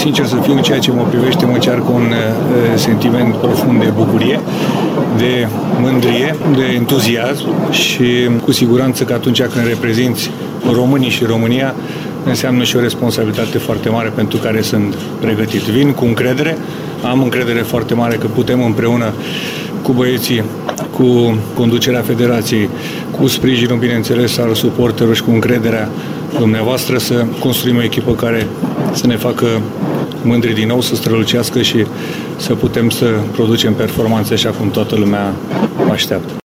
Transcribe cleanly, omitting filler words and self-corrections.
sincer să fiu, în ceea ce mă privește, mă cearcă un sentiment profund de bucurie, de mândrie, de entuziasm și cu siguranță că atunci când reprezinți românii și România, înseamnă și o responsabilitate foarte mare pentru care sunt pregătit. Vin cu încredere, am încredere foarte mare că putem împreună cu băieții, cu conducerea federației, cu sprijinul, bineînțeles, al suporterilor și cu încrederea dumneavoastră să construim o echipă care să ne facă mândri din nou, să strălucească și să putem să producem performanțe așa cum toată lumea așteaptă.